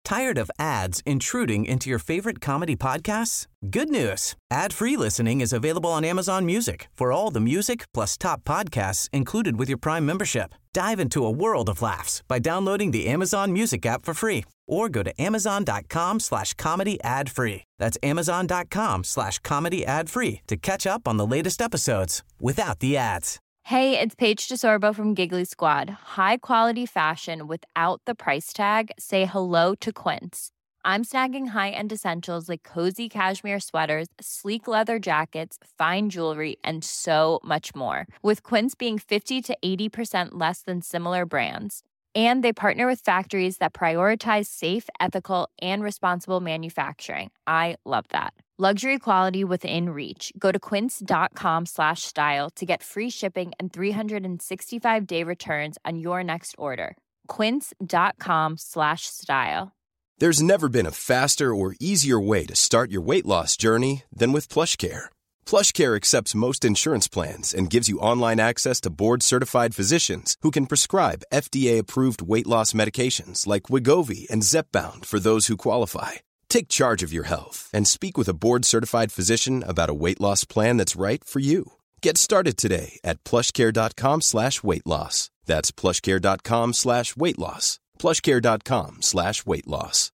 Tired of ads intruding into your favorite comedy podcasts? Good news. Ad-free listening is available on Amazon Music for all the music plus top podcasts included with your Prime membership. Dive into a world of laughs by downloading the Amazon Music app for free or go to amazon.com/comedy ad-free. That's amazon.com/comedy ad-free to catch up on the latest episodes without the ads. Hey, it's Paige DeSorbo from Giggly Squad. High quality fashion without the price tag. Say hello to Quince. I'm snagging high-end essentials like cozy cashmere sweaters, sleek leather jackets, fine jewelry, and so much more. With Quince being 50 to 80% less than similar brands. And they partner with factories that prioritize safe, ethical, and responsible manufacturing. I love that. Luxury quality within reach. Go to quince.com/style to get free shipping and 365-day returns on your next order. Quince.com/style. There's never been a faster or easier way to start your weight loss journey than with PlushCare. PlushCare accepts most insurance plans and gives you online access to board-certified physicians who can prescribe FDA-approved weight loss medications like Wegovy and Zepbound for those who qualify. Take charge of your health and speak with a board-certified physician about a weight loss plan that's right for you. Get started today at plushcare.com/weight loss. That's plushcare.com/weight loss. plushcare.com/weight loss.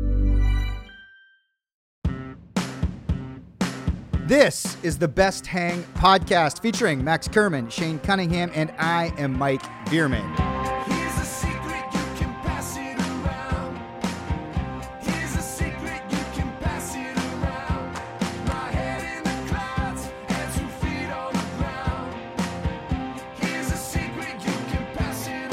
This is the Best Hang podcast featuring Max Kerman, Shane Cunningham, and I am Mike Bierman. Here's a secret, you can pass it around. Here's a secret, you can pass it around. My head in the clouds, and 2 feet on the ground. Here's a secret, you can pass it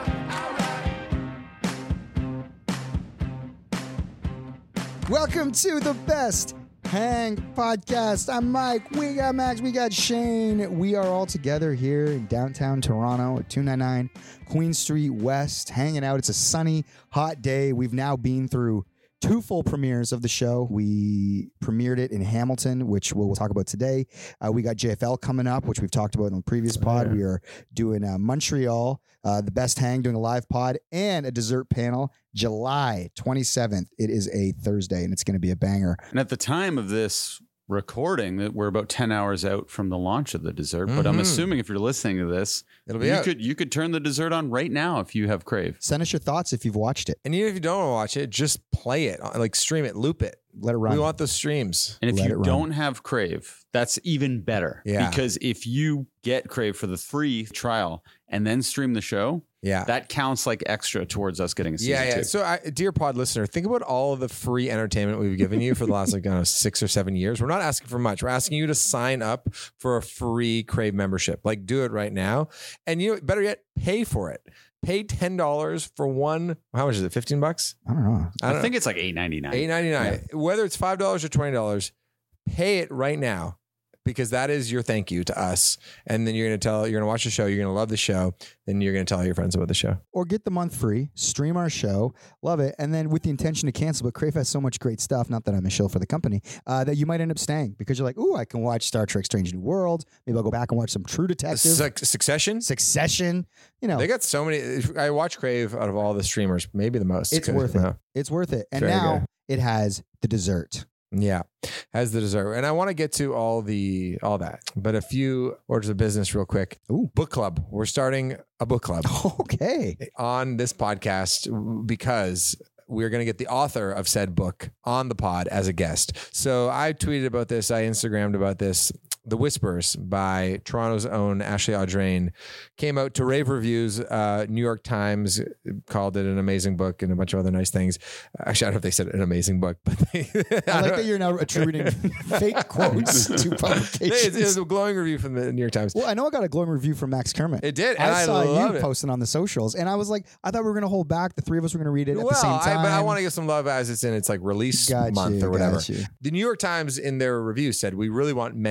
around. Alright. Welcome to the Best Hang podcast. I'm Mike. We got Max. We got Shane. We are all together here in downtown Toronto at 299 Queen Street West, hanging out. It's a sunny, hot day. We've now been through 2 full premieres of the show. We premiered it in Hamilton, which we'll talk about today. We got JFL coming up, which we've talked about in the previous pod. We are doing Montreal, the Best Hang, doing a live pod and a dessert panel July 27th. It is a Thursday, and it's going to be a banger. And at the time of this recording, that we're about 10 hours out from the launch of the dessert. But I'm assuming if you're listening to this, it'll be out. You could turn the dessert on right now if you have Crave. Send us your thoughts if you've watched it. And even if you don't want to watch it, just play it, like stream it, loop it. Let it run. We want those streams. And if Let it you run. don't have Crave, that's even better. Yeah. Because if you get Crave for the free trial and then stream the show, Yeah. that counts like extra towards us getting a season 2. So, dear pod listener, think about all of the free entertainment we've given you for the last 6 or 7 years. We're not asking for much. We're asking you to sign up for a free Crave membership. Like, do it right now. And you know, better yet, pay for it. Pay $10 for one. How much is it? $15? I don't know. I think it's like $8.99. $8.99. Whether it's $5 or $20, pay it right now, because that is your thank you to us. And then you're going to watch the show. You're going to love the show. Then you're going to tell your friends about the show. Or get the month free, stream our show, love it, and then with the intention to cancel. But Crave has so much great stuff, not that I'm a shill for the company, that you might end up staying because you're like, ooh, I can watch Star Trek Strange New Worlds. Maybe I'll go back and watch some True Detective. Succession? You know. They got so many. I watch Crave out of all the streamers, maybe the most. It's worth it. It's worth it. And Very now good. it has the dessert. Yeah, has the dessert. And I want to get to all that, but a few orders of business real quick. Ooh. Book club. We're starting a book club Okay. on this podcast because we're going to get the author of said book on the pod as a guest. So I tweeted about this. I Instagrammed about this. The Whispers by Toronto's own Ashley Audrain came out to rave reviews. New York Times called it an amazing book and a bunch of other nice things. Actually, I don't know if they said an amazing book, but I like that you're now attributing fake quotes to publications. It was a glowing review from the New York Times. Well, I know I got a glowing review from Max Kerman. It did, and I saw love you it. posting on the socials, and I was like, I thought we were going to hold back. The three of us were going to read it at the same time. But I want to give some love as it's in its like release month or whatever. The New York Times in their review said, we really want men to read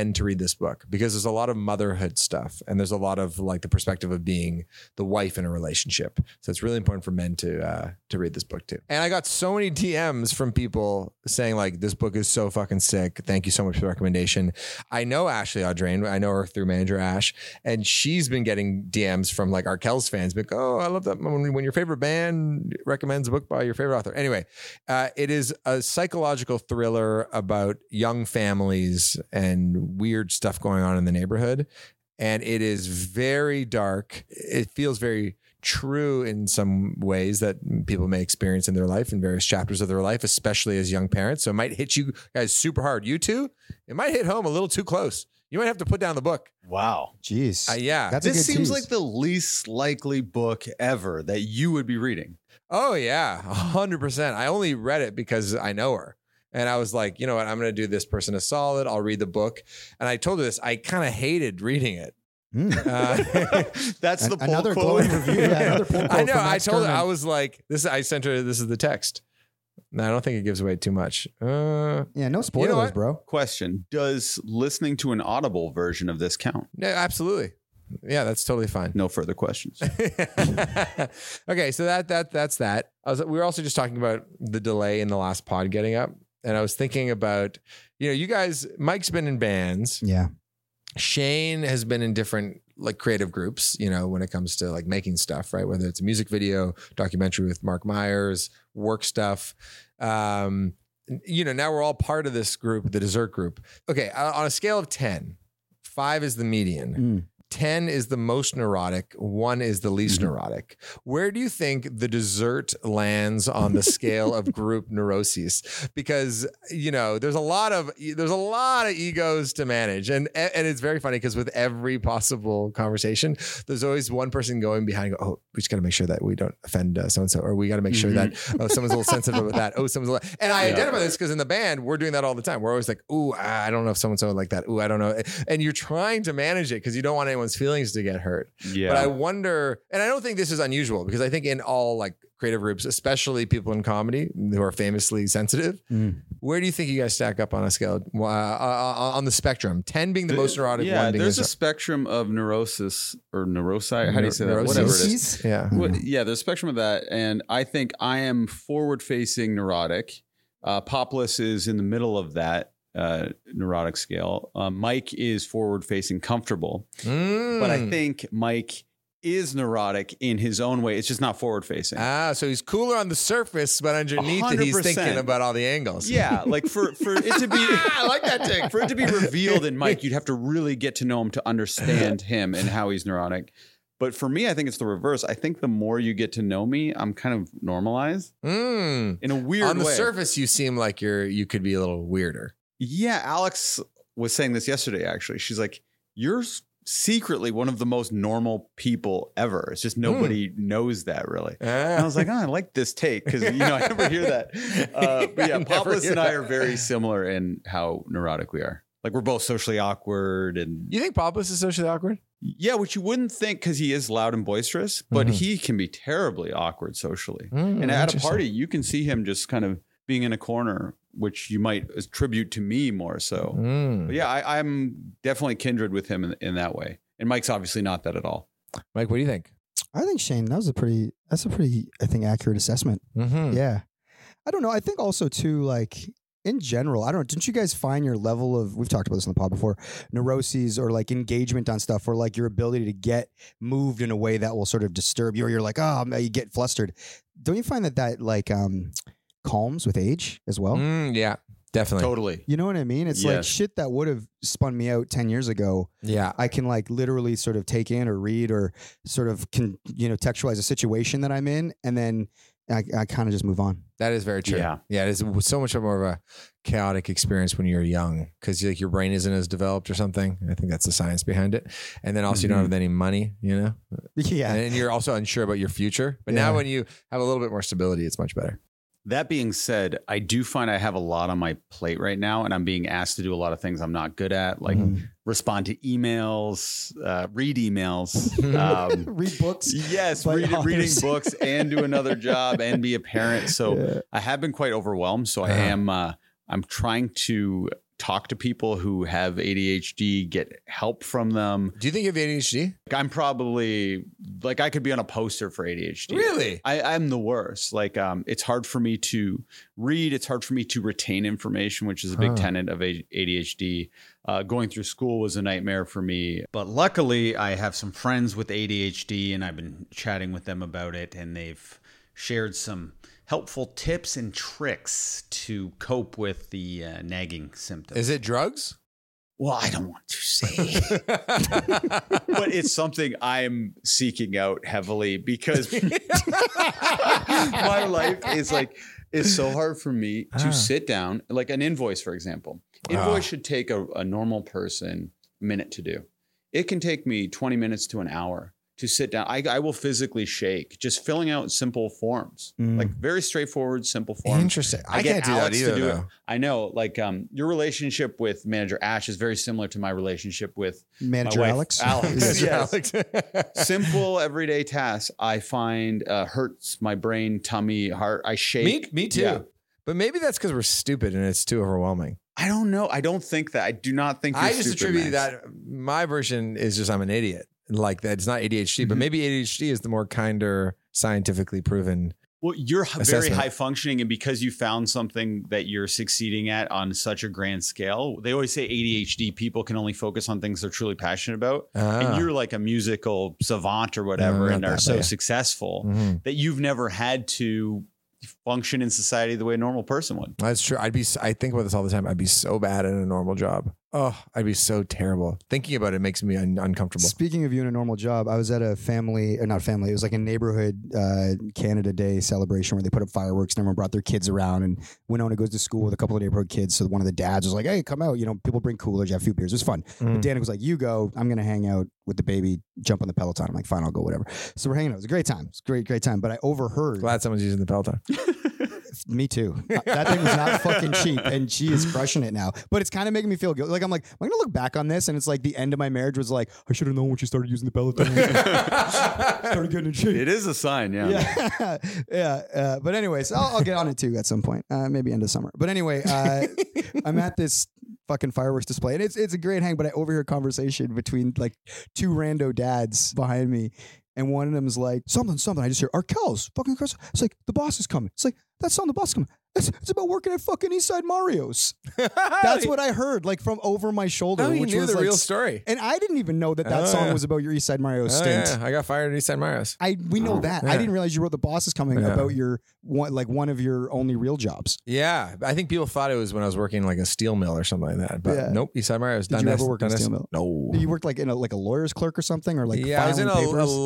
this book because there's a lot of motherhood stuff and there's a lot of like the perspective of being the wife in a relationship. So it's really important for men to read this book too. And I got so many DMs from people saying like, this book is so fucking sick. Thank you so much for the recommendation. I know Ashley Audrain. I know her through manager Ash, and she's been getting DMs from like Arkells fans. Like, oh, I love that when your favorite band recommends a book by your favorite author. Anyway, it is a psychological thriller about young families and weird stuff going on in the neighborhood. And it is very dark. It feels very true in some ways that people may experience in their life in various chapters of their life, especially as young parents. So it might hit you guys super hard. You too, it might hit home a little too close. You might have to put down the book. Wow. Jeez. Yeah. That's a This good seems tease. like the least likely book ever that you would be reading. Oh yeah, 100%. I only read it because I know her. And I was like, you know what? I'm going to do this person a solid. I'll read the book. And I told her this. I kind of hated reading it. That's the another pull quote. glowing review. Yeah, another pull quote I know. from I Max told her, Kerman. I was like, I sent her, this is the text. No, I don't think it gives away too much. Yeah, no spoilers, what? bro. Question: does listening to an Audible version of this count? No, absolutely. Yeah, that's totally fine. No further questions. Okay, so that's that. We were also just talking about the delay in the last pod getting up. And I was thinking about, you guys, Mike's been in bands. Yeah. Shane has been in different like creative groups, when it comes to like making stuff, right? Whether it's a music video, documentary with Mark Myers, work stuff. Now we're all part of this group, the Dessert Group. Okay. On a scale of 10, 5 is the median. 10 is the most neurotic. 1 is the least neurotic. Where do you think the Dessert lands on the scale of group neuroses? Because, there's a lot of egos to manage. And it's very funny because with every possible conversation, there's always one person going behind, oh, we just got to make sure that we don't offend so-and-so, or we got to make sure that, someone's a little sensitive about that. Oh, someone's a little, and I identify this because in the band, we're doing that all the time. We're always like, ooh, I don't know if so-and-so would like that. Ooh, I don't know. And you're trying to manage it because you don't want anyone's feelings to get hurt. Yeah. But I wonder, and I don't think this is unusual because I think in all like creative groups, especially people in comedy who are famously sensitive, where do you think you guys stack up on a scale on the spectrum? 10 being the most neurotic, 1 being there's a spectrum of neurosis or neurosi. How do you say that? Neuroses? Whatever it is. Yeah. Yeah, there's a spectrum of that. And I think I am forward-facing neurotic. Popless is in the middle of that neurotic scale. Mike is forward-facing comfortable. But I think Mike is neurotic in his own way. It's just not forward-facing. So he's cooler on the surface, but underneath it, he's 100%. thinking about all the angles. Yeah, like for it to be I like that take. For it to be revealed in Mike, you'd have to really get to know him to understand him and how he's neurotic. But for me, I think it's the reverse. I think the more you get to know me, I'm kind of normalized in a weird way. On the surface, you seem like you could be a little weirder. Yeah, Alex was saying this yesterday, actually. She's like, you're secretly one of the most normal people ever. It's just nobody knows that really. And I was like, I like this take because, I never hear that. But yeah, Popless and I are very similar in how neurotic we are. Like we're both socially awkward. And You think Popless is socially awkward? yeah, which you wouldn't think because he is loud and boisterous, but he can be terribly awkward socially. And at a party, you can see him just kind of being in a corner, which you might attribute to me more so. But yeah, I'm definitely kindred with him in that way. And Mike's obviously not that at all. Mike, what do you think? I think Shane, that's a pretty, I think, accurate assessment. Yeah. I don't know. I think also too, like in general, I don't know. Didn't you guys find your level of, we've talked about this on the pod before, neuroses or like engagement on stuff or like your ability to get moved in a way that will sort of disturb you or you're like, oh, you get flustered. Don't you find that like calms with age as well? Yeah, definitely. Totally. You know what I mean? It's like shit that would have spun me out 10 years ago. Yeah. I can like literally sort of take in or read or sort of textualize a situation that I'm in. And then I kind of just move on. That is very true. Yeah. Yeah. It is so much more of a chaotic experience when you're young because like your brain isn't as developed or something. I think that's the science behind it. And then also you don't have any money, Yeah. and you're also unsure about your future. But now when you have a little bit more stability, it's much better. That being said, I do find I have a lot on my plate right now, and I'm being asked to do a lot of things I'm not good at, like respond to emails, read emails, Read books. Yes, by reading authors. books and do another job and be a parent. So I have been quite overwhelmed. So I am I'm trying to talk to people who have ADHD, get help from them. Do you think you have ADHD? I'm probably like, I could be on a poster for ADHD. Really? I'm the worst. Like, it's hard for me to read. It's hard for me to retain information, which is a big tenet of ADHD. Going through school was a nightmare for me. But luckily, I have some friends with ADHD, and I've been chatting with them about it, and they've shared some helpful tips and tricks to cope with the nagging symptoms. Is it drugs? Well, I don't want to say, but it's something I'm seeking out heavily because my life is like, it's so hard for me to sit down, like an invoice, for example. Invoice should take a normal person a minute to do. It can take me 20 minutes to an hour to sit down. I will physically shake just filling out simple forms, like very straightforward, simple forms. Interesting. I get can't do Alex that to either, do it. though. I know, like your relationship with manager Ash is very similar to my relationship with Manager my wife, Alex? Alex, yes. Alex. Simple everyday tasks I find hurts my brain, tummy, heart. I shake. Me too. Yeah. But maybe that's because we're stupid and it's too overwhelming. I don't know. I don't think that. I do not think. You're I just stupid, attribute Max. that. My version is just I'm an idiot. Like that. It's not ADHD, but maybe ADHD is the more kinder, scientifically proven. Well, you're very assessment. high functioning, and because you found something that you're succeeding at on such a grand scale, they always say ADHD people can only focus on things they're truly passionate about. And you're like a musical savant or whatever, not and are that so bad. successful that you've never had to function in society the way a normal person would. That's true. I think about this all the time. I'd be so bad at a normal job. Oh, I'd be so terrible. Thinking about it makes me uncomfortable. Speaking of you in a normal job, I was at a family, or not family, it was like a neighborhood Canada Day celebration where they put up fireworks and everyone brought their kids around. And Winona goes to school with a couple of neighborhood kids. So one of the dads was like, hey, come out. You know, people bring coolers, you have a few beers. It was fun. But Danica was like, you go. I'm going to hang out with the baby, jump on the Peloton. I'm like, fine, I'll go, whatever. So we're hanging out. It was a great time. It's a great time. But I overheard. Glad someone's using the Peloton. Me too. That thing was not fucking cheap, and she is crushing it now. But it's kind of making me feel good. Like I'm like, am I gonna look back on this? And it's like the end of my marriage was like, I should have known when she started using the Peloton. Started getting in shape. It is a sign, yeah. Yeah. But anyways, I'll get on it too at some point, maybe end of summer. But anyway, I'm at this fucking fireworks display, and it's a great hang. But I overhear a conversation between like two rando dads behind me. And one of them is like, something. I just hear, Arkells, fucking Chris. It's like, the boss is coming. It's like, that's not the boss is coming. It's about working at fucking Eastside Mario's. That's what I heard, like from over my shoulder. Oh, you which knew was the like, real story. And I didn't even know that song was about your Eastside Mario's stint. Yeah, I got fired at Eastside Mario's. We know that. Yeah. I didn't realize you wrote The Boss is Coming about your one of your only real jobs. Yeah, I think people thought it was when I was working like a steel mill or something like that. But Yeah. nope, Eastside Mario's. Did you ever work in a steel mill? No. You worked like in a lawyer's clerk or something, or like Yeah, I was in filing a papers?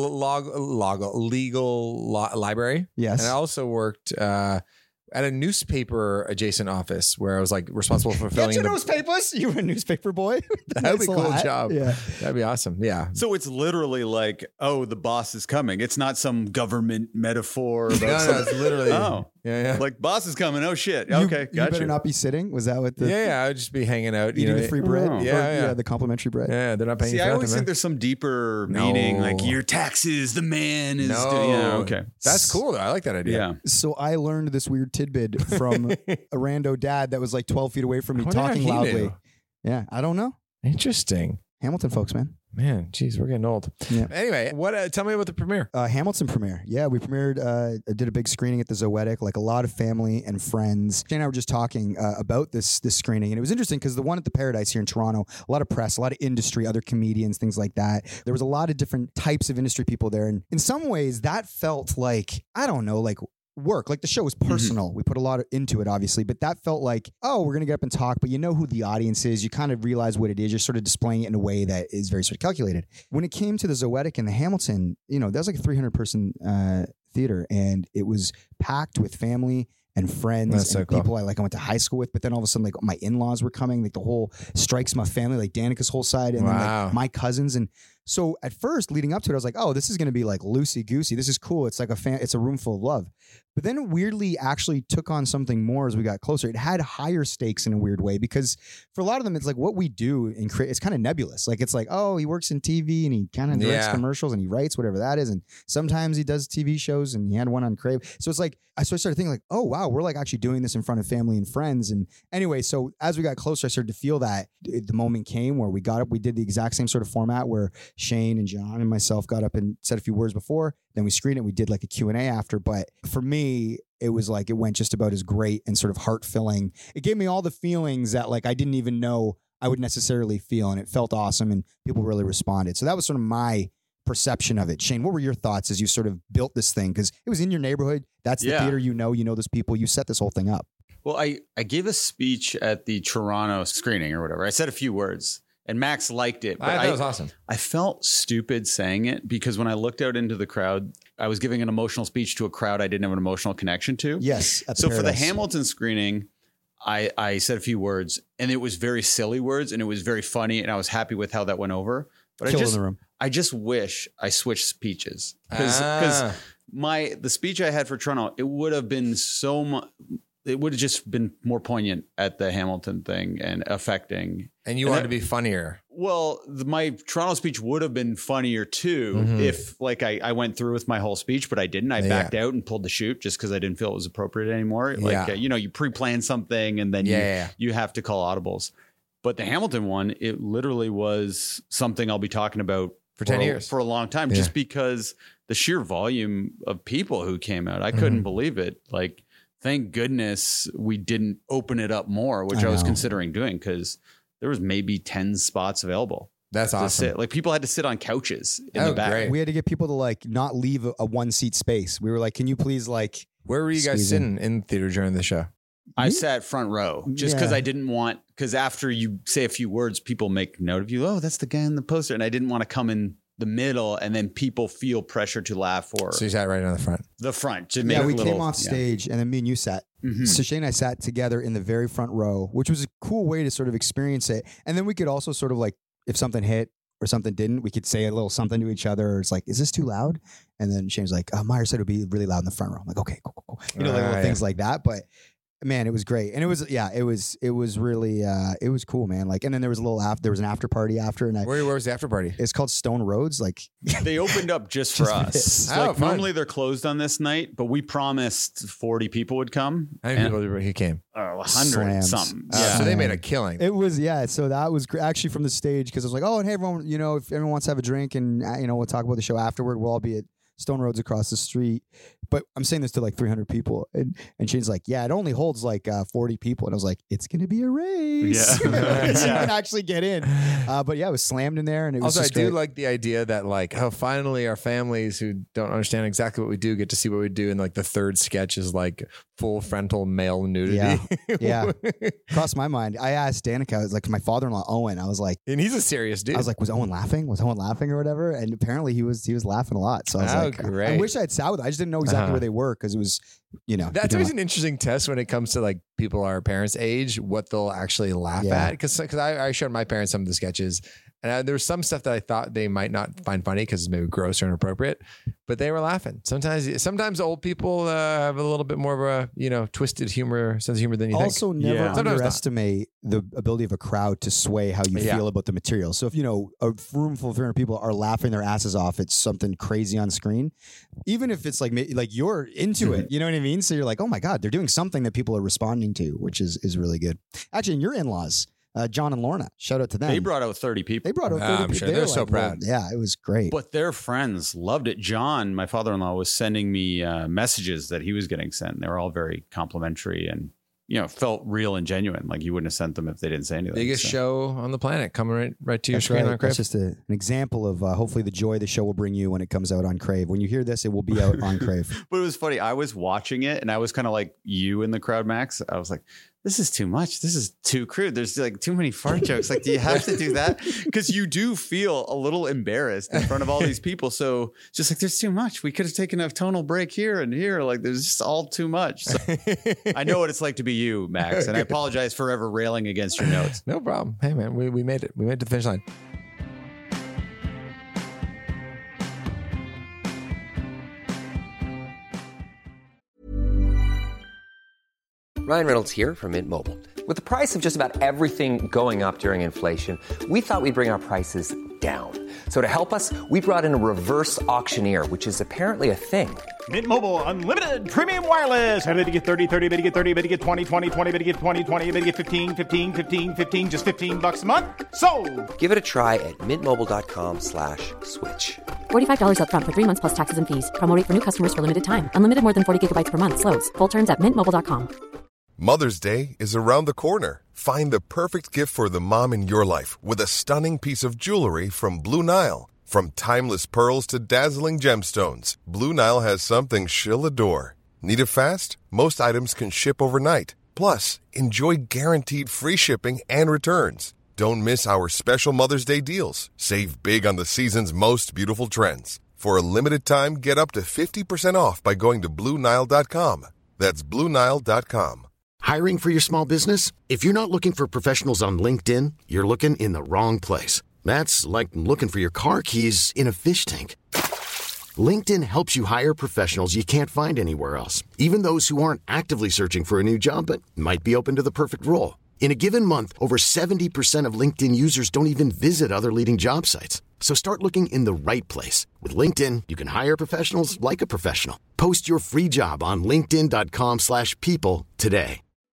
legal library. Yes. And I also worked at a newspaper adjacent office where I was like responsible for Get filling your in the newspapers. You were a newspaper boy. That'd be a Nice cool hat. job. Yeah. That'd be awesome. Yeah. So it's literally like, oh, the boss is coming. It's not some government metaphor about No, something. it's literally. Oh, Yeah. like boss is coming. Oh shit. You Okay, better gotcha. not be sitting. Was that what the I would just be hanging out. eating the free bread? Oh. Or, Yeah. the complimentary bread. Yeah, they're not paying See, you for I nothing, always man. think there's some deeper No. meaning, like your taxes. The man is. No. Yeah. Okay. That's cool though. I like that idea. Yeah. So I learned this weird tidbit from a rando dad that was like 12 feet away from me I wonder how talking he loudly. knew. Yeah, I don't know. Interesting. Hamilton folks, man. Man, geez, we're getting old. Yeah. Anyway, what? Tell me about the premiere. Hamilton premiere. Yeah, we premiered, I did a big screening at the Zoetic, like a lot of family and friends. Jane and I were just talking about this screening, and it was interesting because the one at the Paradise here in Toronto, a lot of press, a lot of industry, other comedians, things like that. There was a lot of different types of industry people there. And in some ways, that felt like, I don't know, like work. Like the show was personal. We put a lot into it, obviously, but that felt like, oh, we're going to get up and talk, but you know who the audience is. You kind of realize what it is. You're sort of displaying it in a way that is very sort of calculated. When it came to the Zoetic and the Hamilton, you know, that was like a 300 person theater, and it was packed with family and friends That's and so cool. people I went to high school with. But then all of a sudden, like my in-laws were coming, like the whole Strikes My family, like Danica's whole side, and then Wow. like my cousins. And So at first, leading up to it, I was like, oh, this is going to be like loosey goosey. This is cool. It's like it's a room full of love. But then it weirdly actually took on something more as we got closer. It had higher stakes in a weird way because for a lot of them, it's like what we do in it's kind of nebulous. Like it's like, oh, he works in TV and he kind of directs commercials and he writes whatever that is. And sometimes he does TV shows and he had one on Crave. So it's like, I started thinking like, oh, wow, we're like actually doing this in front of family and friends. And anyway, so as we got closer, I started to feel that the moment came where we got up, we did the exact same sort of format where Shane and John and myself got up and said a few words before, then we screened it. We did like a Q&A after. But for me, it was like, it went just about as great and sort of heart filling. It gave me all the feelings that like I didn't even know I would necessarily feel. And it felt awesome and people really responded. So that was sort of my perception of it. Shane, what were your thoughts as you sort of built this thing? Because it was in your neighborhood. That's the theater, you know those people. You set this whole thing up. Well, I gave a speech at the Toronto screening or whatever. I said a few words. And Max liked it. But I thought it was awesome. I felt stupid saying it because when I looked out into the crowd, I was giving an emotional speech to a crowd I didn't have an emotional connection to. Yes. So for the Hamilton screening, I said a few words and it was very silly words and it was very funny and I was happy with how that went over. But I just wish I switched speeches because the speech I had for Toronto, it would have been so much. It would have just been more poignant at the Hamilton thing and affecting. And you wanted to be funnier. Well, my Toronto speech would have been funnier too if like I went through with my whole speech, but I didn't. I backed out and pulled the shoot just because I didn't feel it was appropriate anymore. Like, you pre-plan something and then you have to call audibles. But the Hamilton one, it literally was something I'll be talking about for 10 years, for a long time, just because the sheer volume of people who came out, I couldn't believe it. Like, thank goodness we didn't open it up more, which I was considering doing because there was maybe 10 spots available. That's awesome. Like people had to sit on couches in the back. Great. We had to get people to like not leave a one seat space. We were like, can you please like, where were you guys sitting in the theater during the show? I sat front row just because I didn't want, because after you say a few words, people make note of you. Oh, that's the guy in the poster. And I didn't want to come in the middle and then people feel pressure to laugh or. So you sat right on the front. The front. We came off stage and then me and you sat. So Shane and I sat together in the very front row, which was a cool way to sort of experience it. And then we could also sort of like, if something hit or something didn't, we could say a little something to each other. It's like, is this too loud? And then Shane's like, Meyer said it would be really loud in the front row. I'm like, okay, cool. You know, like little things like that. But man, it was great. And it was really, it was cool, man. Like, and then there was there was an after party after. And where was the after party? It's called Stone Roads. Like they opened up just for us. Like normally they're closed on this night, but we promised 40 people would come. How many people he came? 100 something. So they made a killing. It was, so that was actually from the stage. Cause I was like, oh, and hey everyone, if everyone wants to have a drink and we'll talk about the show afterward, we'll all be at Stone Roads across the street. But I'm saying this to like 300 people. And Shane's like, yeah, it only holds like 40 people. And I was like, it's going to be a race. You can actually get in. But yeah, it was slammed in there. And it was also, just I do like the idea that like, finally our families who don't understand exactly what we do get to see what we do. And like the third sketch is like full frontal male nudity. Yeah. Crossed my mind. I asked Danica, I was like, my father-in-law, Owen, I was like, and he's a serious dude. I was like, was Owen laughing? or whatever? And apparently he was laughing a lot. So I was like, great. I wish I had sat with it. I just didn't know exactly where they were because it was, That's always an interesting test when it comes to like people our parents' age, what they'll actually laugh at. Because I showed my parents some of the sketches and there was some stuff that I thought they might not find funny because it's maybe gross or inappropriate, but they were laughing. Sometimes old people have a little bit more of a, twisted sense of humor than you think. Also, never underestimate the ability of a crowd to sway how you feel about the material. So if, a room full of 300 people are laughing their asses off at something crazy on screen, even if it's like you're into it, you know what I mean? So you're like, oh my God, they're doing something that people are responding to, which is really good. Actually, and your in-laws, John and Lorna, shout out to them. They brought out 30 people. They brought out 30 people. Sure. They're so proud. Yeah, it was great. But their friends loved it. John, my father-in-law, was sending me messages that he was getting sent. They were all very complimentary and, felt real and genuine. Like you wouldn't have sent them if they didn't say anything. Biggest show on the planet coming right to your screen on Crave. That's just an example of hopefully the joy the show will bring you when it comes out on Crave. When you hear this, it will be out on Crave. But it was funny. I was watching it and I was kind of like you in the crowd, Max. I was like, this is too much. This is too crude. There's like too many fart jokes. Like, do you have to do that? Because you do feel a little embarrassed in front of all these people. So just like, there's too much. We could have taken a tonal break here and here. Like, there's just all too much. So I know what it's like to be you, Max. And I apologize for ever railing against your notes. No problem. Hey, man, we made it. We made it to the finish line. Ryan Reynolds here from Mint Mobile. With the price of just about everything going up during inflation, we thought we'd bring our prices down. So to help us, we brought in a reverse auctioneer, which is apparently a thing. Mint Mobile Unlimited Premium Wireless. How to get 30, 30, bit to get 30, bit to get 20, 20, 20, bit to get 20, 20, bit to get 15, 15, 15, 15, just $15 a month? Sold! Give it a try at mintmobile.com/switch. $45 up front for 3 months plus taxes and fees. Promo rate for new customers for limited time. Unlimited more than 40 gigabytes per month. Slows full terms at mintmobile.com. Mother's Day is around the corner. Find the perfect gift for the mom in your life with a stunning piece of jewelry from Blue Nile. From timeless pearls to dazzling gemstones, Blue Nile has something she'll adore. Need it fast? Most items can ship overnight. Plus, enjoy guaranteed free shipping and returns. Don't miss our special Mother's Day deals. Save big on the season's most beautiful trends. For a limited time, get up to 50% off by going to BlueNile.com. That's BlueNile.com. Hiring for your small business? If you're not looking for professionals on LinkedIn, you're looking in the wrong place. That's like looking for your car keys in a fish tank. LinkedIn helps you hire professionals you can't find anywhere else, even those who aren't actively searching for a new job but might be open to the perfect role. In a given month, over 70% of LinkedIn users don't even visit other leading job sites. So start looking in the right place. With LinkedIn, you can hire professionals like a professional. Post your free job on linkedin.com/people today.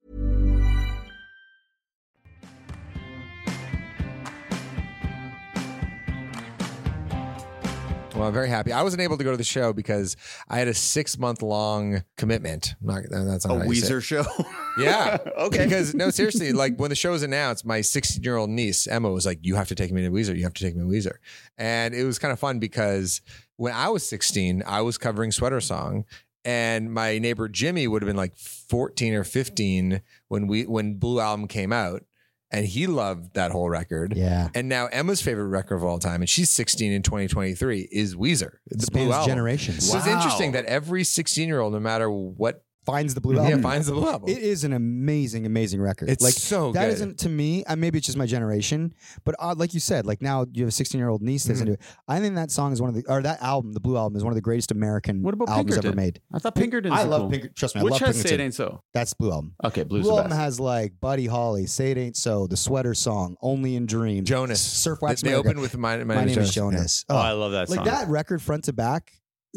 Well, I'm very happy. I wasn't able to go to the show because I had a 6-month-long commitment. That's not a Weezer show. Yeah. Okay. Because no, seriously, like when the show was announced, my 16-year-old niece Emma was like, "You have to take me to Weezer. You have to take me to Weezer." And it was kind of fun because when I was 16, I was covering Sweater Song. And my neighbor Jimmy would have been like 14 or 15 when Blue Album came out. And he loved that whole record. Yeah. And now Emma's favorite record of all time, and she's 16 in 2023, is Weezer. The Blue Spans Album. generations. So it's interesting that every 16-year-old, no matter what, finds the Blue Album. Yeah, finds the Blue Album. It is an amazing, amazing record. It's like so that good. isn't to me. Maybe it's just my generation, but like you said, like now you have a 16-year-old niece that's into it. I think that song is that album, the Blue Album, is one of the greatest American What about albums Pinkerton? ever made. I thought Pinkerton. I love Pinkerton. Trust me, I Which love has Pinkerton. Say It Ain't So? That's Blue Album. Okay, Blue's Blue the Album best. has like Buddy Holly, Say It Ain't So, The Sweater Song, Only in Dreams, Jonas. Surf Wax They America. opened with My Name is Jonas. Oh, I love that like song. that record front to back.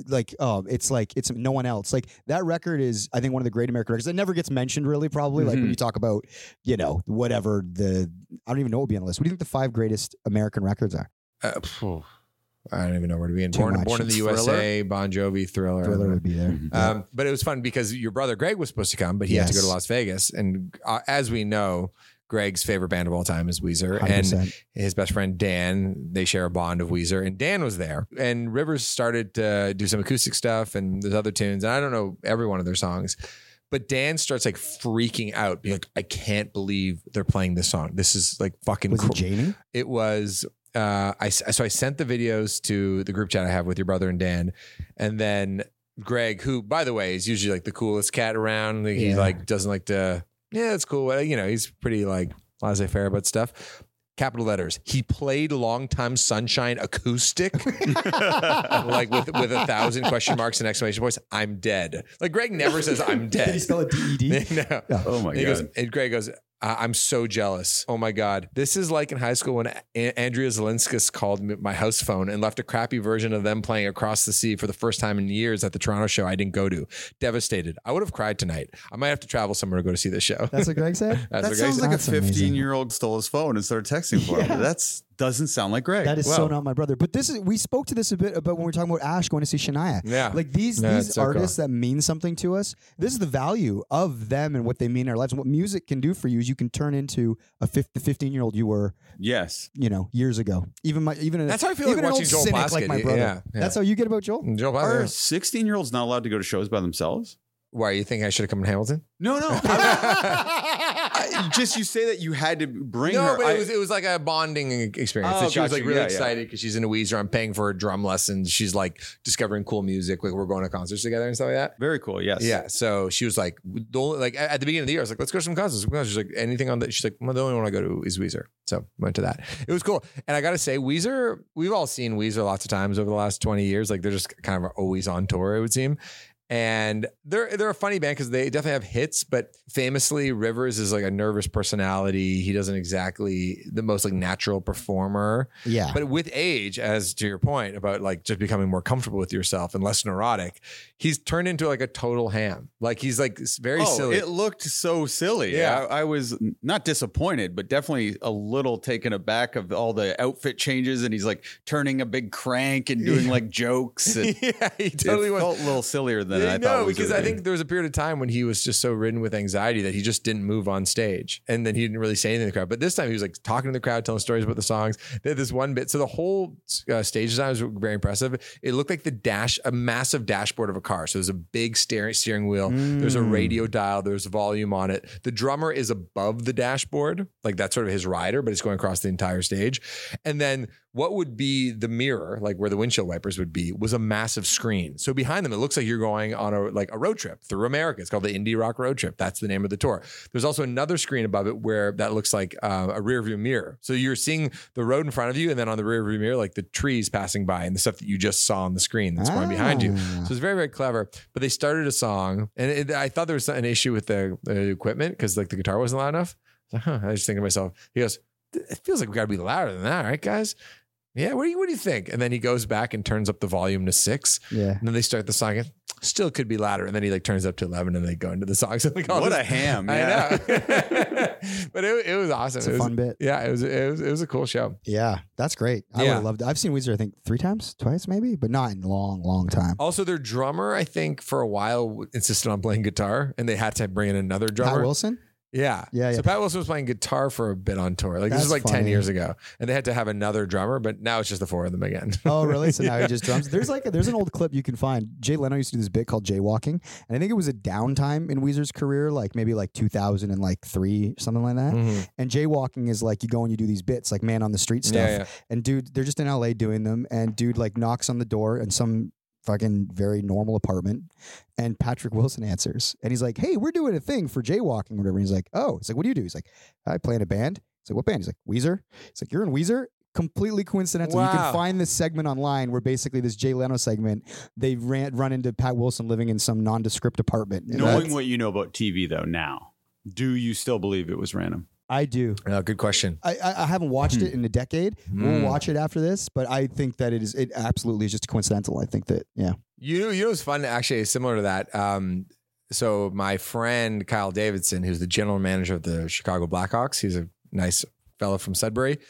It's no one else. Like that record is, I think, one of the great American records that never gets mentioned really, probably. Like when you talk about, whatever I don't even know what would be on the list. What do you think the 5 greatest American records are? I don't even know where to begin. Too Born much. in the Thriller? USA, Bon Jovi, Thriller. Thriller would be there. But it was fun because your brother Greg was supposed to come, but he had to go to Las Vegas. And as we know, Greg's favorite band of all time is Weezer. 100%. And his best friend Dan, they share a bond of Weezer. And Dan was there. And Rivers started to do some acoustic stuff and there's other tunes. And I don't know every one of their songs. But Dan starts like freaking out, being like, "I can't believe they're playing this song. This is like fucking Was it Jamie? It was. I sent the videos to the group chat I have with your brother and Dan, and then Greg, who by the way is usually like the coolest cat around. Like, he like doesn't like to. Yeah, it's cool. He's pretty like laissez-faire about stuff. Capital letters. He played Long Time Sunshine acoustic, like with 1,000 question marks and exclamation points. I'm dead. Like Greg never says I'm dead. Did he spell it DED? No. Oh my God. And Greg goes, I'm so jealous. Oh my God. This is like in high school when Andrea Zelinskas called my house phone and left a crappy version of them playing Across the Sea for the first time in years at the Toronto show I didn't go to. Devastated. I would have cried tonight. I might have to travel somewhere to go to see this show. That's what Greg said? That's That what Greg sounds said. like That's a amazing. 15-year-old stole his phone and started texting for him. That doesn't sound like Greg. That is Well- so not my brother. But we spoke to this a bit about when we were talking about Ash going to see Shania. Yeah. Like these it's so artists that mean something to us, this is the value of them and what they mean in our lives. And what music can do for you is you can turn into the 15-year-old you were, Yes. years ago. That's how I feel even like an watching old Joel cynic Plaskett. like my brother. Yeah. That's how you get about Joel? Joel Are Plaskett. 16-year-olds not allowed to go to shows by themselves? Why, you think I should have come to Hamilton? No. You say that you had to bring No, her. but it was like a bonding experience. Oh, That she was got like you. really Yeah, excited because she's into Weezer. I'm paying for her drum lessons. She's like discovering cool music. Like we're going to concerts together and stuff like that. Very cool. Yes. Yeah. So she was like, at the beginning of the year, I was like, let's go to some concerts. She's like, anything on that? She's like, well, the only one I go to is Weezer. So went to that. It was cool. And I got to say, Weezer, we've all seen Weezer lots of times over the last 20 years. Like they're just kind of always on tour, it would seem. And they're a funny band because they definitely have hits, but famously Rivers is like a nervous personality. He doesn't exactly the most like natural performer. Yeah. But with age, as to your point about like just becoming more comfortable with yourself and less neurotic, he's turned into like a total ham. Like he's like very silly. It looked so silly. Yeah. I was not disappointed, but definitely a little taken aback of all the outfit changes, and he's like turning a big crank and doing like jokes. And Yeah, he totally was. felt a little sillier than I thought. No, it was because gonna I be. think there was a period of time when he was just so ridden with anxiety that he just didn't move on stage, and then he didn't really say anything to the crowd. But this time he was like talking to the crowd, telling stories about the songs. They had this one bit, so the whole stage design was very impressive. It looked like a massive dashboard of a car. So there's a big steering wheel. There's a radio dial. There's volume on it. The drummer is above the dashboard, like that's sort of his rider, but it's going across the entire stage. And then what would be the mirror, like where the windshield wipers would be, was a massive screen. So behind them, it looks like you're going on a road trip through America. It's called the Indie Rock Road Trip. That's the name of the tour. There's also another screen above it where that looks like a rear view mirror. So you're seeing the road in front of you, and then on the rear view mirror, like the trees passing by and the stuff that you just saw on the screen that's going behind you. So it's very, very clever. But they started a song, and I thought there was an issue with the equipment because like the guitar wasn't loud enough. I was like, I was just thinking to myself, he goes, it feels like we got to be louder than that, right, guys? Yeah, what do you think? And then he goes back and turns up the volume to 6. Yeah. And then they start the song. And still could be louder. And then he like turns up to 11 and they go into the song. So like, What a ham. Yeah. I know. But it was awesome. It's a fun bit. Yeah, it was a cool show. Yeah, that's great. I would have loved it. I've seen Weezer, I think, 3 times, twice maybe, but not in a long, long time. Also, their drummer, I think, for a while insisted on playing guitar, and they had to bring in another drummer. Pat Wilson? Yeah. Yeah, So yeah. Pat Wilson was playing guitar for a bit on tour. Like this That's was like 10 funny. years ago. And they had to have another drummer, but now it's just the 4 of them again. Oh, really? So now he just drums. There's an old clip you can find. Jay Leno used to do this bit called jaywalking, and I think it was a downtime in Weezer's career, like maybe like 2003, something like that. Mm-hmm. And jaywalking is like you go and you do these bits, like man on the street stuff. Yeah. And dude, they're just in LA doing them, and dude like knocks on the door in some fucking very normal apartment, and Patrick Wilson answers, and he's like, "Hey, we're doing a thing for jaywalking, or whatever." And he's like, "Oh," it's like, "What do you do?" He's like, "I play in a band." He's like, "What band?" He's like, "Weezer." He's like, "You're in Weezer?" Completely coincidental. You Wow. can find this segment online where basically this Jay Leno segment, they run into Pat Wilson living in some nondescript apartment. And Knowing that's- what you know about TV though now, do you still believe it was random? I do. Good question. I haven't watched it in a decade. We'll watch it after this, but I think that it absolutely is just coincidental. I think that, yeah. You know what's fun? Actually, similar to that. So my friend Kyle Davidson, who's the general manager of the Chicago Blackhawks, he's a nice fellow from Sudbury.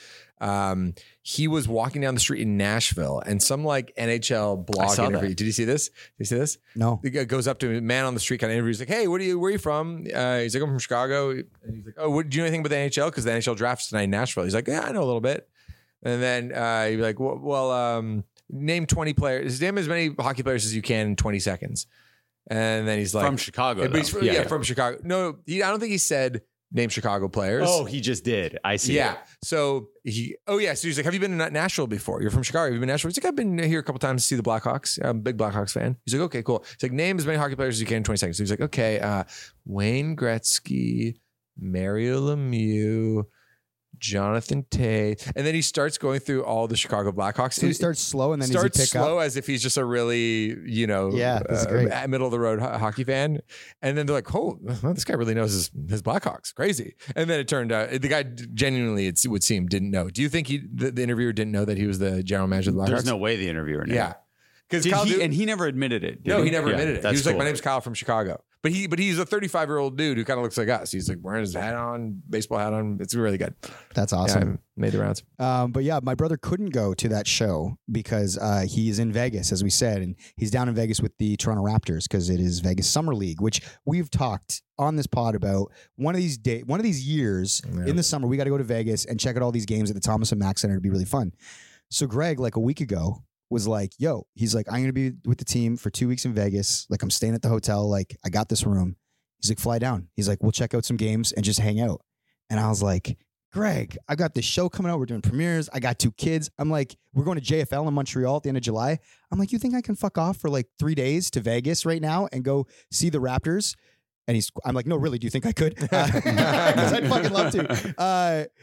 He was walking down the street in Nashville, and some like NHL blog saw interview. that. Did you see this? No. The guy goes up to a man on the street, kind of interviews, like, "Hey, where are you from?" He's like, "I'm from Chicago." And he's like, "Oh, do you know anything about the NHL? Because the NHL draft's tonight in Nashville." He's like, "Yeah, I know a little bit." And then he'd be like, "Well, name 20 players. Name as many hockey players as you can in 20 seconds." And then he's like, From Chicago, But he's though. from, Yeah. from Chicago. No, I don't think he said name Chicago players. Oh, he just did. I see. Yeah. it. So so he's like, "Have you been to Nashville before? You're from Chicago. Have you been to Nashville?" He's like, "I've been here a couple times to see the Blackhawks. I'm a big Blackhawks fan." He's like, "Okay, cool." He's like, "Name as many hockey players as you can in 20 seconds." So he's like, "Okay, Wayne Gretzky, Mario Lemieux, Jonathan Tate." And then he starts going through all the Chicago Blackhawks. So he starts slow, and then starts does he pick slow up? as if he's just a really, Yeah, this is great. middle of the road hockey fan. And then they're like, "Oh, well, this guy really knows his Blackhawks. Crazy." And then it turned out the guy genuinely, it would seem, didn't know. Do you think the interviewer didn't know that he was the general manager of the Blackhawks? There's no way the interviewer knew. Yeah. Because he never admitted it. did No, he never admitted it. He That's was like, cool. "My name's Kyle from Chicago." But he's a 35-year-old dude who kind of looks like us. He's like wearing his hat on, baseball hat on. It's really good. That's Yeah, awesome. I made the rounds. But yeah, my brother couldn't go to that show because he's in Vegas, as we said, and he's down in Vegas with the Toronto Raptors because it is Vegas Summer League, which we've talked on this pod about. One of these years in the summer, we got to go to Vegas and check out all these games at the Thomas and Mack Center. It'd be really fun. So Greg, like a week ago, was like, "Yo," he's like, "I'm going to be with the team for 2 weeks in Vegas. Like, I'm staying at the hotel. Like, I got this room." He's like, "Fly down." He's like, "We'll check out some games and just hang out." And I was like, "Greg, I got this show coming out. We're doing premieres. I got 2 kids." I'm like, "We're going to JFL in Montreal at the end of July." I'm like, "You think I can fuck off for like 3 days to Vegas right now and go see the Raptors?" And I'm like, "No, really, do you think I could?" Because I'd fucking love to.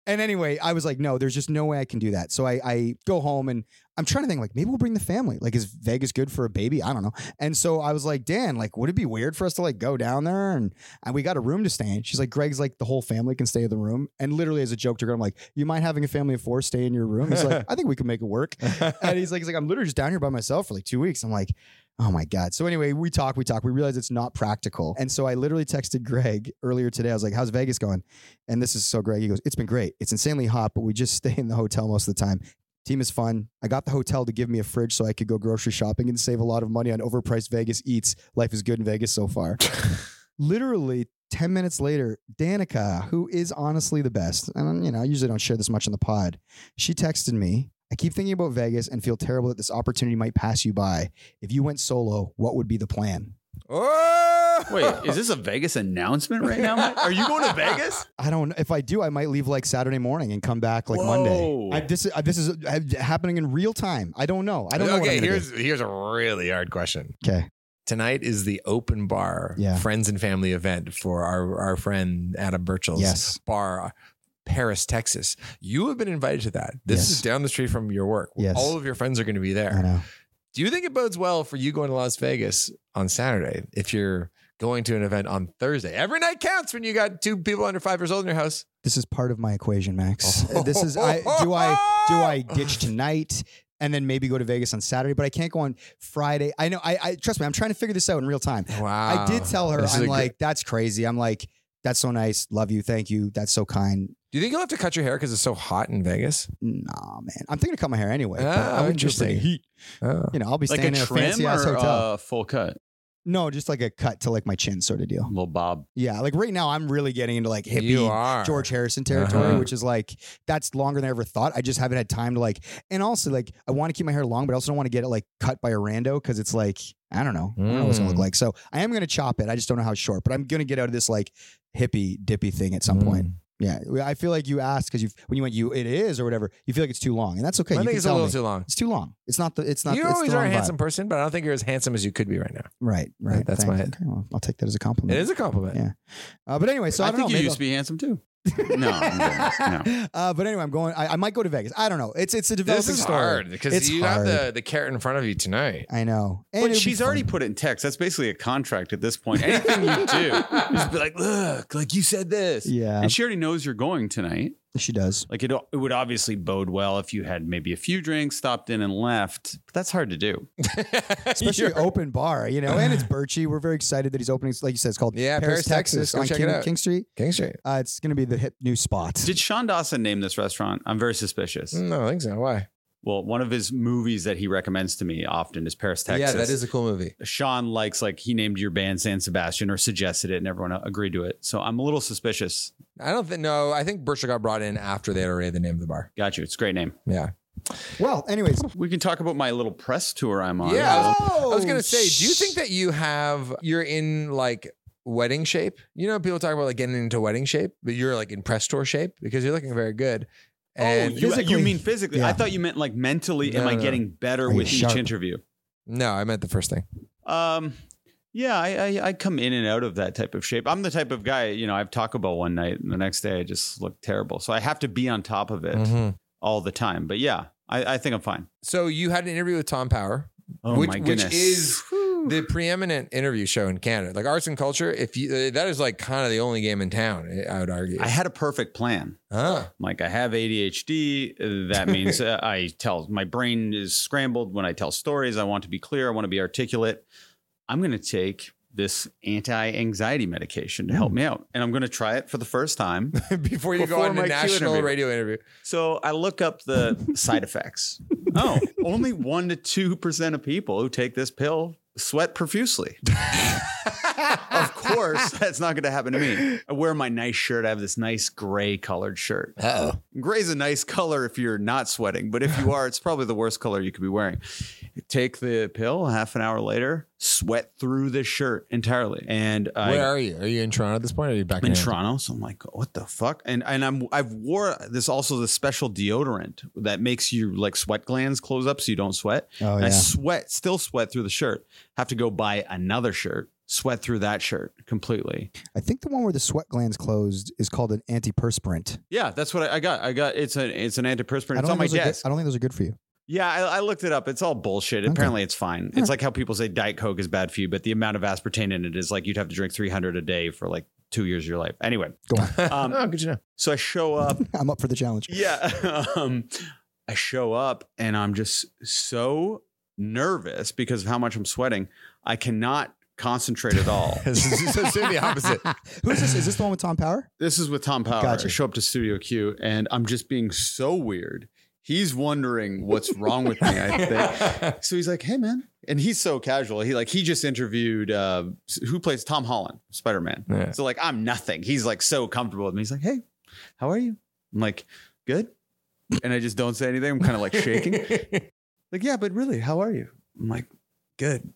And anyway, I was like, no, there's just no way I can do that. So I go home and I'm trying to think like maybe we'll bring the family. Like, is Vegas good for a baby? I don't know. And so I was like, Dan, like, would it be weird for us to like go down there? And we got a room to stay in. She's like, Greg's like the whole family can stay in the room. And literally as a joke to her, I'm like, you mind having a family of 4 stay in your room? He's like, I think we can make it work. And he's like, I'm literally just down here by myself for like 2 weeks. I'm like, oh my God. So anyway, we talk. We realize it's not practical. And so I literally texted Greg earlier today. I was like, how's Vegas going? And this is so Greg. He goes, it's been great. It's insanely hot, but we just stay in the hotel most of the time. Team is fun. I got the hotel to give me a fridge so I could go grocery shopping and save a lot of money on overpriced Vegas eats. Life is good in Vegas so far. Literally 10 minutes later, Danica, who is honestly the best, and I usually don't share this much on the pod, she texted me, I keep thinking about Vegas and feel terrible that this opportunity might pass you by. If you went solo, what would be the plan? Oh! Wait, is this a Vegas announcement right now, Mike? Are you going to Vegas? I don't know. If I do, I might leave like Saturday morning and come back like Whoa. Monday. This is happening in real time. I don't know. I don't know. Okay, here's a really hard question. Okay. Tonight is the open bar friends and family event for our friend Adam Burchell's bar. Paris, Texas. You have been invited to that. This is down the street from your work. Yes. All of your friends are going to be there. I know. Do you think it bodes well for you going to Las Vegas on Saturday if you're going to an event on Thursday? Every night counts when you got 2 people under 5 years old in your house. This is part of my equation, Max. This is do I ditch tonight and then maybe go to Vegas on Saturday, but I can't go on Friday. I know. I trust me. I'm trying to figure this out in real time. Wow. I did tell her. I'm like, that's crazy. I'm like, that's so nice. Love you. Thank you. That's so kind. Do you think you'll have to cut your hair because it's so hot in Vegas? Nah, man. I'm thinking to cut my hair anyway. But I wouldn't just say heat. I'll be Like staying a in a trim fancy ass or hotel. full cut? No, just like a cut to like my chin sort of deal. Little bob. Yeah, like right now I'm really getting into like You hippie are. George Harrison territory, which is like that's longer than I ever thought. I just haven't had time to like, and also like I want to keep my hair long, but I also don't want to get it like cut by a rando because it's like I don't know what it's gonna look like. So I am gonna chop it. I just don't know how short, but I'm gonna get out of this like hippie dippy thing at some point. Yeah, I feel like you asked because when you went it is or whatever, you feel like it's too long, and that's okay. I think it's a little too long. It's too long. It's not. It's not. You it's always the are a wrong handsome vibe. person, but I don't think you're as handsome as you could be right now. Right. That's Thanks. my. Okay, well, I'll take that as a compliment. It is a compliment. Yeah. But anyway, so I don't think know. you maybe used to be handsome too. No, I'm kidding. No. But anyway, I'm going. I might go to Vegas. I don't know. It's a developing This is story. hard because It's you hard. have the carrot in front of you tonight. I know. And But it'd be she's already fun. put it in text. That's basically a contract at this point. Anything you do, just be like, look, like you said this. Yeah. And she already knows you're going tonight. She does. Like it would obviously bode well if you had maybe a few drinks, stopped in and left. But that's hard to do. Especially open bar, and it's Birchie. We're very excited that he's opening. Like you said, it's called Paris, Texas Go on check it out. King Street. King Street. It's going to be the hip new spot. Did Sean Dawson name this restaurant? I'm very suspicious. No, I think so. Why? Well, one of his movies that he recommends to me often is Paris, Texas. Yeah, that is a cool movie. Sean likes he named your band San Sebastian or suggested it and everyone agreed to it. So I'm a little suspicious. I don't think. No, I think Burchell got brought in after they had already the name of the bar. Got you. It's a great name. Yeah. Well, anyways, we can talk about my little press tour I'm on. Yeah. I was gonna say, do you think that you're in like wedding shape? People talk about like getting into wedding shape, but you're like in press tour shape because you're looking very good. And you mean physically? Yeah. I thought you meant like mentally. No, am I no. getting better Are you with sharp? each interview? No, I meant the first thing. Yeah, I come in and out of that type of shape. I'm the type of guy, I have Taco Bell one night and the next day I just look terrible. So I have to be on top of it all the time. But yeah, I think I'm fine. So you had an interview with Tom Power, Oh my goodness. which is the preeminent interview show in Canada. Like Arts and Culture, that is like kind of the only game in town, I would argue. I had a perfect plan. Like I have ADHD. That means my brain is scrambled when I tell stories. I want to be clear. I want to be articulate. I'm going to take this anti-anxiety medication to help me out. And I'm going to try it for the first time. Before you go on my a Q national interview. radio interview. So I look up the side effects. Oh, only 1 to 2% of people who take this pill sweat profusely. Of course, that's not going to happen to me. I wear my nice shirt. I have this nice gray colored shirt. Uh-oh. Gray's a nice color if you're not sweating, but if you are, it's probably the worst color you could be wearing. Take the pill, half an hour later, sweat through the shirt entirely. And Where are you? Are you in Toronto at this point? Or are you back in Toronto? So I'm like, what the fuck? And I've wore this special deodorant that makes your like sweat glands close up so you don't sweat. Oh, and I yeah. still sweat through the shirt. Have to go buy another shirt sweat through that shirt completely. I think the one where the sweat glands closed is called an antiperspirant. Yeah, that's what I got. It's an antiperspirant. It's on my desk. I don't think those are good for you. Yeah, I looked it up. It's all bullshit. Okay. Apparently, it's fine. It's like how people say Diet Coke is bad for you, but the amount of aspartame in it is like you'd have to drink 300 a day for like 2 years of your life. Anyway, go on. Good to know. So I show up. I'm up for the challenge. Yeah, I show up and I'm just so nervous because of how much I'm sweating. I cannot concentrate at all. So the opposite. Who's this? Is this the one with Tom Power? This is with Tom Power. Gotcha. I show up to Studio Q and I'm just being so weird. He's wondering what's wrong with me, I think. So he's like, hey, man. And he's so casual. He just interviewed who plays Tom Holland, Spider-Man. Yeah. So like, I'm nothing. He's like so comfortable with me. He's like, hey, how are you? I'm like, good. And I just don't say anything. I'm kind of like shaking. Like, yeah, but really, how are you? I'm like, good.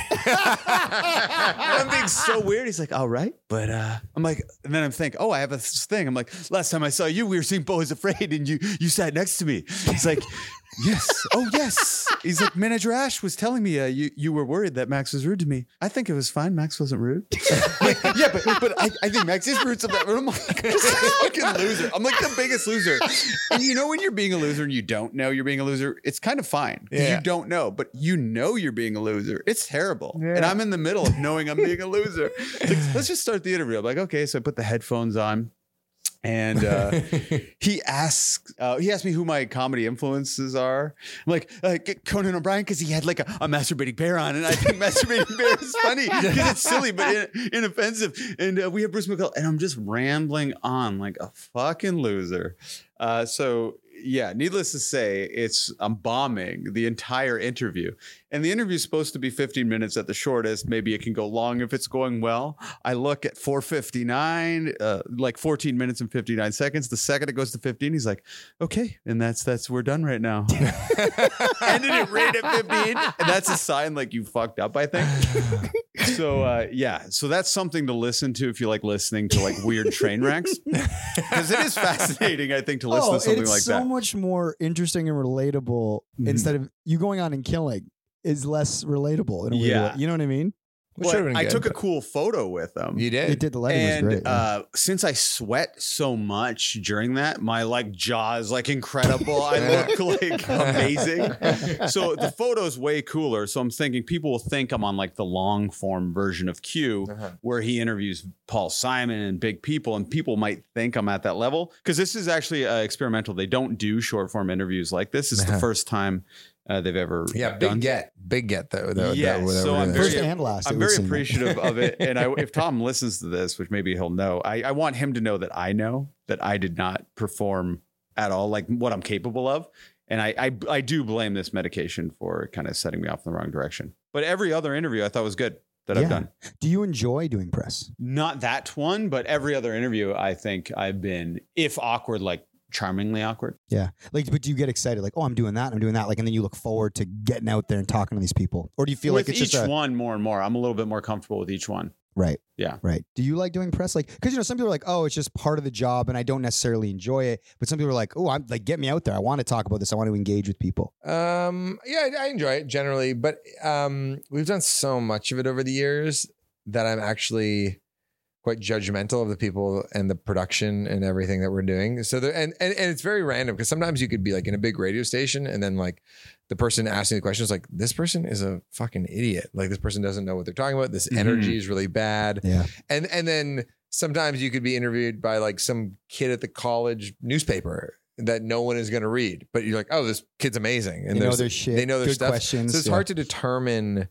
I'm being so weird. He's like, all right. But I'm like, and then I'm thinking, oh, I have a thing. I'm like, last time I saw you, we were seeing Beau is Afraid and you sat next to me. He's like, yes. Oh, yes. He's like, Manager Ash was telling me you were worried that Max was rude to me. I think it was fine. Max wasn't rude. Like, yeah, but I think Max is rude sometimes. I'm like, just a fucking loser. I'm like the biggest loser. And you know when you're being a loser and you don't know you're being a loser, it's kind of fine. Yeah. You don't know, but you know you're being a loser. It's terrible. Yeah. And I'm in the middle of knowing I'm being a loser. It's like, let's just start the interview. I'm like, okay. So I put the headphones on. And he asked me who my comedy influences are. I'm like Conan O'Brien because he had like a masturbating bear on, and I think masturbating bear is funny because it's silly but inoffensive. And we have Bruce McCullough, and I'm just rambling on like a fucking loser. So yeah, needless to say, I'm bombing the entire interview. And the interview is supposed to be 15 minutes at the shortest. Maybe it can go long if it's going well. I look at 4:59, like 14 minutes and 59 seconds. The second it goes to 15, he's like, okay. And that's we're done right now. Ended it right at 15. And that's a sign like you fucked up, I think. So yeah, so that's something to listen to if you like listening to like weird train wrecks. Because it is fascinating, I think, to listen to something like that. It's so much more interesting and relatable instead of you going on and killing. Is less relatable in a weird way. You know what I mean? Well, I took a cool photo with them. You did? It did. The lighting was great. Yeah. Since I sweat so much during that, my like jaw is like incredible. I look like amazing. So the photo's way cooler. So I'm thinking people will think I'm on like the long form version of Q where he interviews Paul Simon and big people, and people might think I'm at that level. Because this is actually experimental. They don't do short form interviews like this. It's the first time they've ever done. Big get though. Yeah, so I'm very seem appreciative of it. And if Tom listens to this, which maybe he'll know, I want him to know that I did not perform at all like what I'm capable of. And I do blame this medication for kind of setting me off in the wrong direction. But every other interview I thought was good that I've done. Do you enjoy doing press? Not that one, but every other interview I think I've been, if awkward, like charmingly awkward. Yeah. Like, but do you get excited? Like, oh, I'm doing that. Like, and then you look forward to getting out there and talking to these people? Or do you feel with like it's each just one more and more? I'm a little bit more comfortable with each one. Right. Yeah. Right. Do you like doing press? Like, because, some people are like, oh, it's just part of the job and I don't necessarily enjoy it. But some people are like, oh, I'm like, get me out there. I want to talk about this. I want to engage with people. Yeah, I enjoy it generally. But we've done so much of it over the years that I'm actually quite judgmental of the people and the production and everything that we're doing. So and it's very random because sometimes you could be like in a big radio station and then like the person asking the question is like, this person is a fucking idiot. Like this person doesn't know what they're talking about. This energy is really bad. Yeah. And then sometimes you could be interviewed by like some kid at the college newspaper that no one is going to read, but you're like, oh, this kid's amazing. And they know their shit. They know their good stuff. questions. So it's hard to determine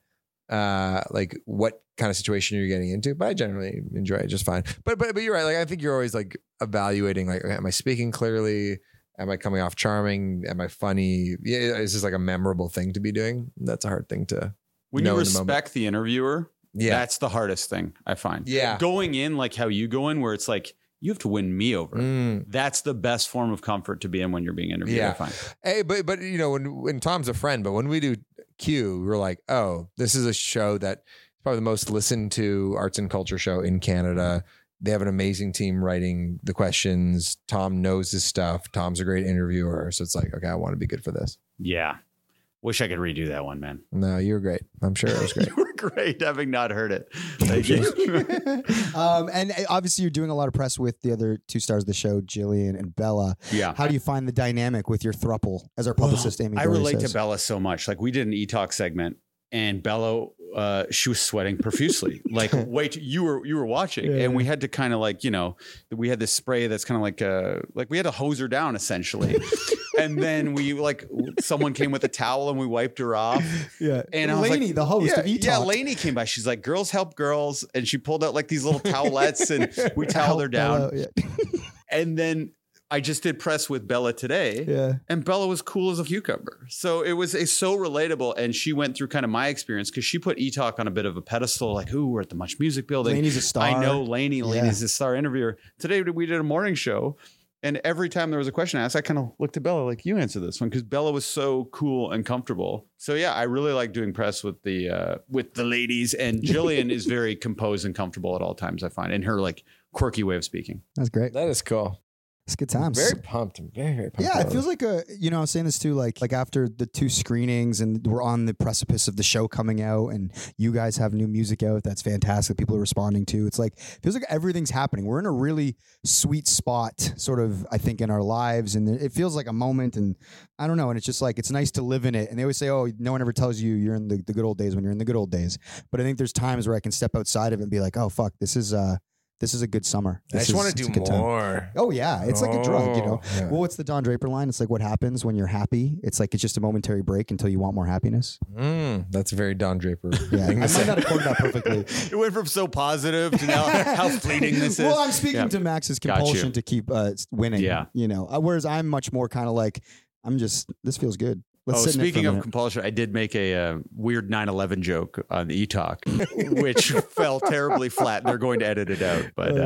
like what kind of situation you're getting into, but I generally enjoy it just fine. But you're right. Like I think you're always like evaluating, like, am I speaking clearly? Am I coming off charming? Am I funny? Yeah, it's just like a memorable thing to be doing. That's a hard thing to when know you in the moment. respect the interviewer. Yeah, that's the hardest thing I find. Yeah, going in like how you go in, where it's like you have to win me over. That's the best form of comfort to be in when you're being interviewed. Yeah. I find. Hey, but when Tom's a friend, but when we do Q, we're like, oh, this is a show that probably the most listened to arts and culture show in Canada. They have an amazing team writing the questions. Tom knows his stuff. Tom's a great interviewer. So it's like, okay, I want to be good for this. Yeah. Wish I could redo that one, man. No, you were great. I'm sure it was great. You were great, having not heard it. Thank you. And obviously, you're doing a lot of press with the other two stars of the show, Jillian and Bella. Yeah. How do you find the dynamic with your thruple, as our publicist Amy I Dory relate says? to Bella so much. Like we did an E-Talk segment, and Bella, she was sweating profusely. Like, wait, you were watching, and we had to kind of like, we had this spray that's kind of like we had to hose her down essentially. And then we someone came with a towel and we wiped her off. Yeah. And I was Lainey, like, the host of E-Talk. Yeah, Lainey came by. She's like, girls help girls. And she pulled out like these little towelettes and we toweled her down. Bella, And then I just did press with Bella today. Yeah. And Bella was cool as a cucumber. So it was so relatable. And she went through kind of my experience because she put E-Talk on a bit of a pedestal. Like, we're at the Much Music Building. Lainey's a star. I know Lainey. Lainey's a star interviewer. Today we did a morning show. And every time there was a question asked, I kind of looked at Bella like, you answer this one, because Bella was so cool and comfortable. So yeah, I really like doing press with the ladies. And Jillian is very composed and comfortable at all times, I find, in her like quirky way of speaking. That's great. That is cool. It's good times. Very pumped. Very, very pumped. Yeah, it feels like I was saying this too, like after the 2 screenings and we're on the precipice of the show coming out and you guys have new music out that's fantastic, people are responding to. It's like, it feels like everything's happening. We're in a really sweet spot, sort of, I think, in our lives. And it feels like a moment, and I don't know. And it's just like, it's nice to live in it. And they always say, oh, no one ever tells you you're in the good old days when you're in the good old days. But I think there's times where I can step outside of it and be like, oh, fuck, this is a good summer. I just want to do more. Oh yeah, it's like a drug, Yeah. Well, what's the Don Draper line? It's like, what happens when you're happy? It's like, it's just a momentary break until you want more happiness. That's a very Don Draper. Yeah, I might not have quoted that perfectly. It went from so positive to now how fleeting this is. Well, I'm speaking to Max's compulsion to keep winning. Yeah. Whereas I'm much more kind of like, this feels good. Let's sit in it for a speaking of minute. compulsion, I did make a weird 9/11 joke on the E-Talk, which fell terribly flat. They're going to edit it out, but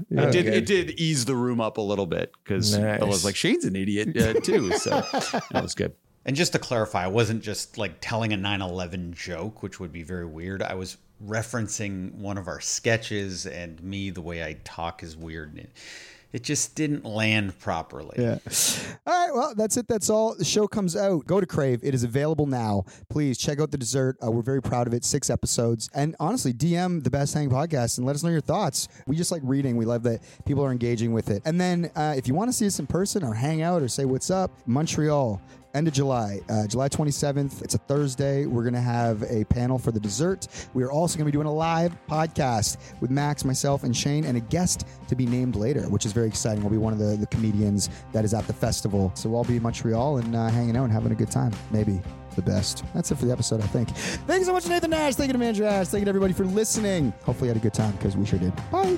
it did ease the room up a little bit because I was like, Shane's an idiot too, so that was good. And just to clarify, I wasn't just like telling a 9/11 joke, which would be very weird. I was referencing one of our sketches, and the way I talk is weird. It just didn't land properly. Yeah. All right. Well, that's it. That's all. The show comes out. Go to Crave. It is available now. Please check out the dessert. We're very proud of it. 6 episodes. And honestly, DM the Best Hang Podcast and let us know your thoughts. We just like reading. We love that people are engaging with it. And then if you want to see us in person or hang out or say what's up, Montreal. End of July, July 27th. It's a Thursday. We're going to have a panel for the dessert. We are also going to be doing a live podcast with Max, myself, and Shane, and a guest to be named later, which is very exciting. We'll be one of the comedians that is at the festival. So we'll all be in Montreal and hanging out and having a good time. Maybe the best. That's it for the episode, I think. Thank you so much to Nathan Nash. Thank you to Mandra Ash. Thank you to everybody for listening. Hopefully you had a good time, because we sure did. Bye.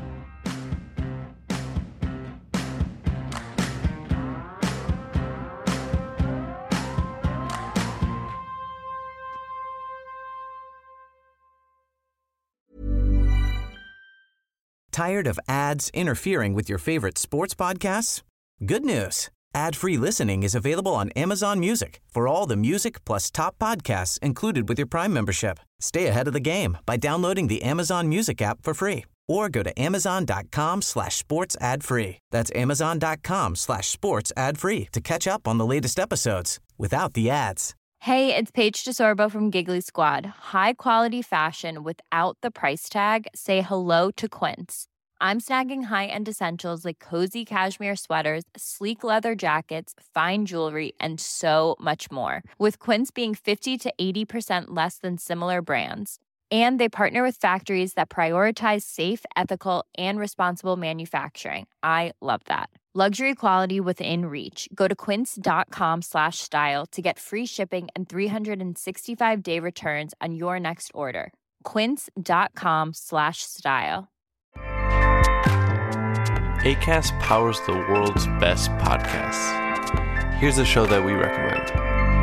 Tired of ads interfering with your favorite sports podcasts? Good news. Ad-free listening is available on Amazon Music for all the music plus top podcasts included with your Prime membership. Stay ahead of the game by downloading the Amazon Music app for free or go to amazon.com/sports ad free. That's amazon.com/sports ad free to catch up on the latest episodes without the ads. Hey, it's Paige DeSorbo from Giggly Squad. High quality fashion without the price tag. Say hello to Quince. I'm snagging high-end essentials like cozy cashmere sweaters, sleek leather jackets, fine jewelry, and so much more. With Quince being 50 to 80% less than similar brands. And they partner with factories that prioritize safe, ethical, and responsible manufacturing. I love that. Luxury quality within reach. Go to quince.com/style to get free shipping and 365-day returns on your next order. Quince.com/style. Acast powers the world's best podcasts. Here's a show that we recommend.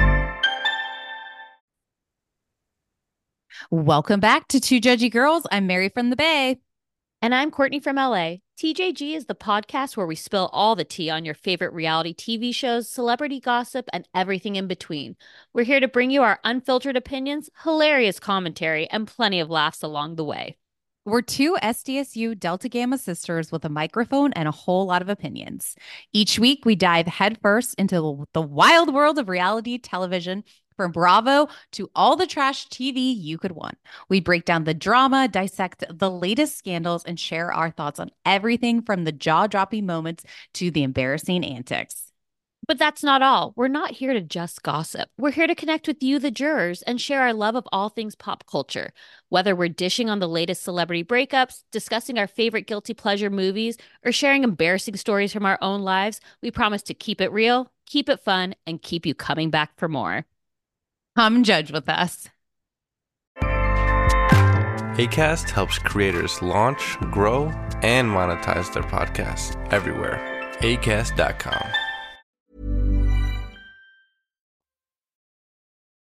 Welcome back to Two Judgy Girls. I'm Mary from the Bay. And I'm Courtney from LA. TJG is the podcast where we spill all the tea on your favorite reality TV shows, celebrity gossip, and everything in between. We're here to bring you our unfiltered opinions, hilarious commentary, and plenty of laughs along the way. We're 2 SDSU Delta Gamma sisters with a microphone and a whole lot of opinions. Each week, we dive headfirst into the wild world of reality television, From Bravo to all the trash TV you could want. We break down the drama, dissect the latest scandals, and share our thoughts on everything from the jaw-dropping moments to the embarrassing antics. But that's not all. We're not here to just gossip. We're here to connect with you, the jurors, and share our love of all things pop culture. Whether we're dishing on the latest celebrity breakups, discussing our favorite guilty pleasure movies, or sharing embarrassing stories from our own lives, we promise to keep it real, keep it fun, and keep you coming back for more. Come judge with us. Acast helps creators launch, grow, and monetize their podcasts everywhere. Acast.com.